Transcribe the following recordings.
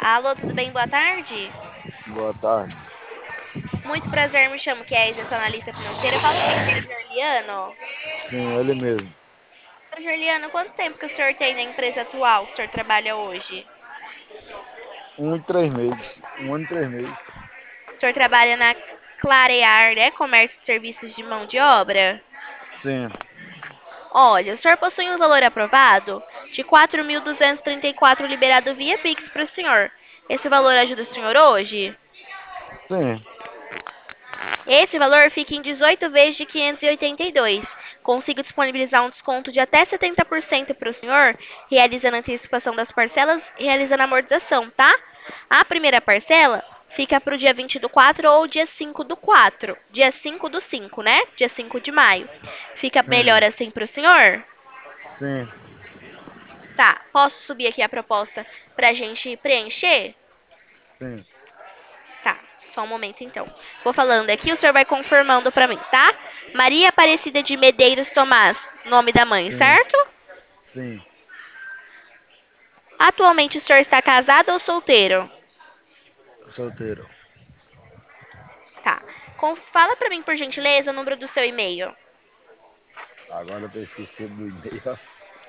Alô, tudo bem? Boa tarde. Boa tarde. Muito prazer, me chamo Kézia, sou analista financeira. Eu falo com o senhor Gerliano. Sim, ele mesmo. Senhor Gerliano, quanto tempo que o senhor tem na empresa atual que o senhor trabalha hoje? 1 e 3 meses. 1 ano e 3 meses. O senhor trabalha na Clarear, né? Comércio e Serviços de Mão de Obra? Sim, Olha, o senhor possui um valor aprovado de 4.234 liberado via Pix para o senhor. Esse valor ajuda o senhor hoje? sim, Esse valor fica em 18 vezes de 582. Consigo disponibilizar um desconto de até 70% para o senhor, realizando a antecipação das parcelas e realizando a amortização, tá? A primeira parcela fica para o dia 20 do 4 ou dia 5 do 4. Dia 5 do 5, né? Dia 5 de maio. Fica melhor sim, assim para o senhor? sim, Tá, posso subir aqui a proposta para a gente preencher? sim, Tá, só um momento então. Vou falando aqui, o senhor vai confirmando pra mim, tá? Maria Aparecida de Medeiros Tomás, nome da mãe, sim, certo? sim. Atualmente o senhor está casado ou solteiro? Solteiro. Tá. Fala pra mim, por gentileza, o número do seu e-mail. Agora eu tô esquecido do e-mail. Ó.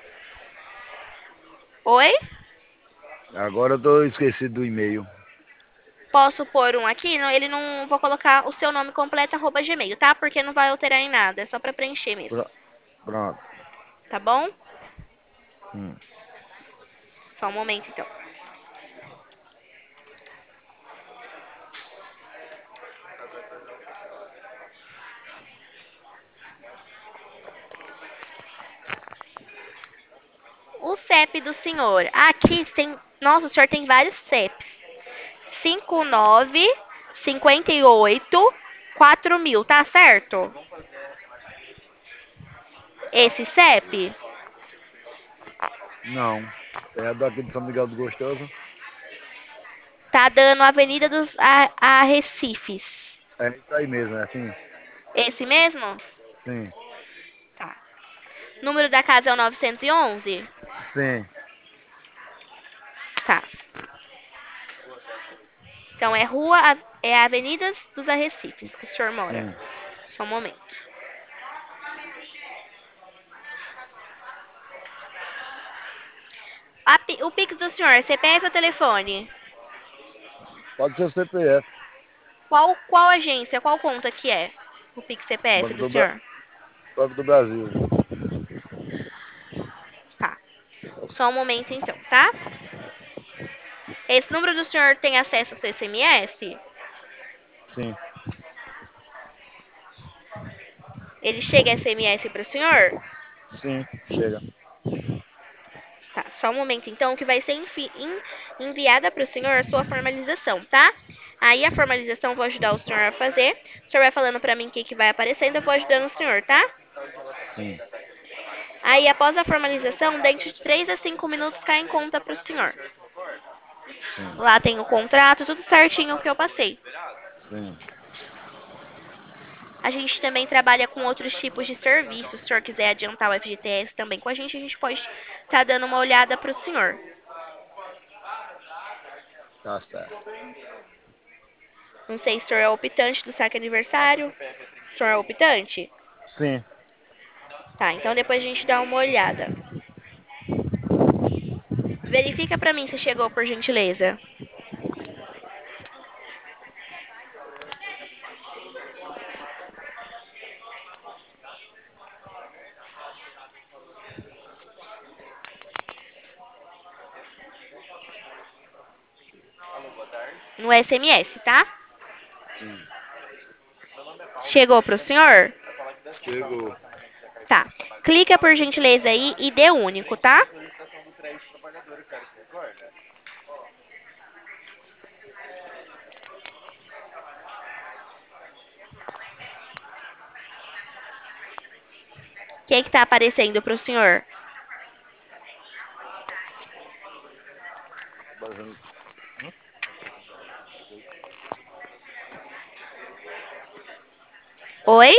Oi? Agora eu tô esquecido do e-mail. Posso pôr um aqui? Não, ele não vou colocar o seu nome completo arroba gmail, tá? Porque não vai alterar em nada, é só pra preencher mesmo. Pro- Pronto. Tá bom? Hum. Só um momento então. O CEP do senhor. Aqui tem. Nossa, o senhor tem vários CEPs. 59 58 4000, tá certo? Esse CEP Não. É daqui de São Miguel do Gostoso. tá dando Avenida dos Arrecifes. É isso aí mesmo, é assim? Esse mesmo? Sim, Tá. Número da casa é o 911? sim, Tá. Então é é Avenidas dos Arrecifes que o senhor mora. sim. Só um momento. O Pix do senhor, CPF ou telefone? Pode ser o CPF. Qual agência, qual conta que é? O Pix CPF Banco do do, senhor? Banco do Brasil. Tá. Só um momento então, tá? Esse número do senhor tem acesso ao seu SMS? Sim, Ele chega SMS para o senhor? sim, chega. Tá, só um momento então que vai ser enviada para o senhor a sua formalização, tá? Aí a formalização eu vou ajudar o senhor a fazer. O senhor vai falando para mim o que que vai aparecendo, eu vou ajudando o senhor, tá? Sim, Aí após a formalização, dentro de 3 a 5 minutos cai em conta para o senhor. sim, Lá tem o contrato, tudo certinho que eu passei. sim. A gente também trabalha com outros tipos de serviços. Se o senhor quiser adiantar o FGTS também com a gente pode estar dando uma olhada para o senhor. Tá certo. Não sei se o senhor é optante do saque aniversário. O senhor é optante? Sim. Tá, então depois a gente dá uma olhada. Verifica pra mim se chegou, por gentileza. No SMS, tá? Sim. Chegou pro senhor? Chegou. Tá. Clica, por gentileza, aí e dê único, tá? O que é que tá aparecendo pro senhor? Oi?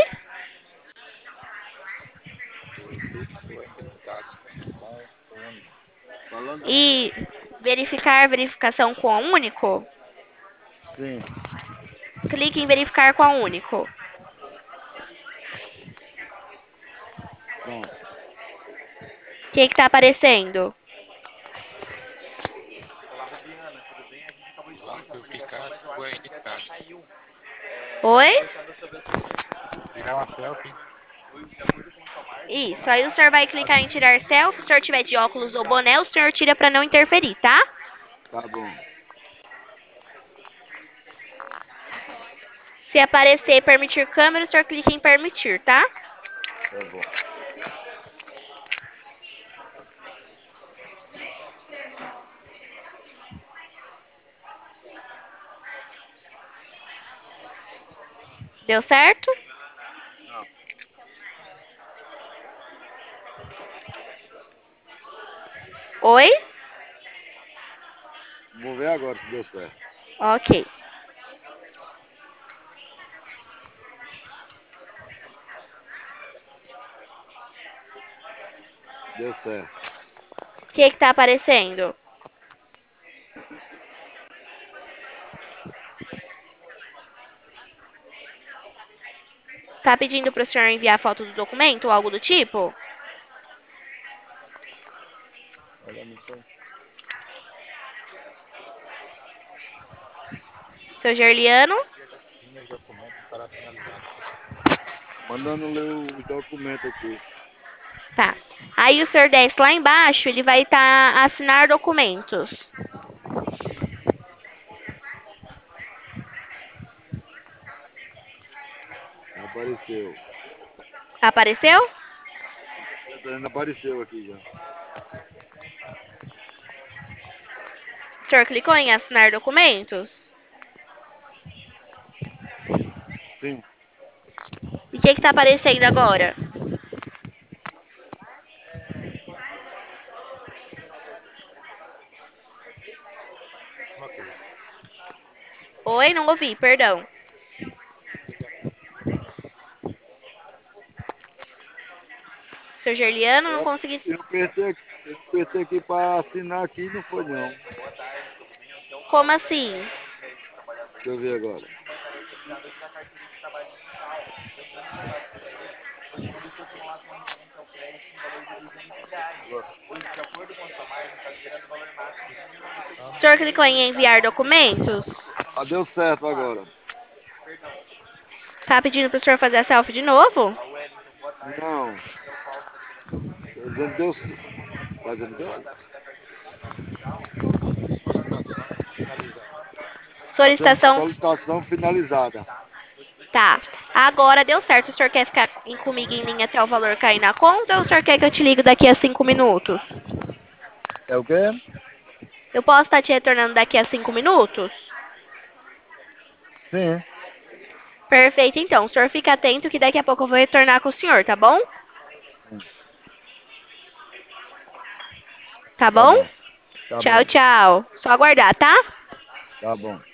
Foi identificado com o único. E verificação com a único. Sim. Clique em verificar com a único. Pronto. O que está aparecendo? Verificar sua identidade. Oi? Tirar uma selfie. Isso. Aí o senhor vai clicar em tirar selfie. Se o senhor tiver de óculos ou boné, o senhor tira para não interferir, tá? Tá bom. Se aparecer permitir câmera, o senhor clica em permitir, tá? Tá bom. Deu certo? Não. Oi? Vou ver agora se deu certo. Ok. Deu certo. O que está aparecendo? Tá pedindo para o senhor enviar foto do documento ou algo do tipo? Olha, não foi. Seu Gerliano? Os documentos para finalizar. Mandando ler os documentos aqui. Tá. Aí o senhor desce lá embaixo, ele vai estar assinar documentos. Apareceu. Apareceu? Ainda apareceu aqui já. O senhor clicou em assinar documentos? Sim. E o que está aparecendo agora? Uma coisa. Oi, não ouvi, perdão. Seu Gerliano, não Eu, consegui. eu apertei aqui para assinar aqui e não foi não. Como assim? Deixa eu ver agora. O senhor clicou em enviar documentos? Ah, deu certo agora. Tá pedindo pro senhor fazer a selfie de novo? Não. Tô dizendo deu certo. Tá dizendo deu? Solicitação finalizada. Solicitação. Solicitação finalizada. Tá. Agora deu certo. O senhor quer ficar comigo em linha até o valor cair na conta ou o senhor quer que eu te ligue daqui a 5 minutos? É o quê? Eu posso estar te retornando daqui a 5 minutos? Sim. Perfeito, então. O senhor fica atento que daqui a pouco eu vou retornar com o senhor, tá bom? Tá Tá bom? bom. Tá Tchau, bom. tchau. Só aguardar, tá? Tá bom.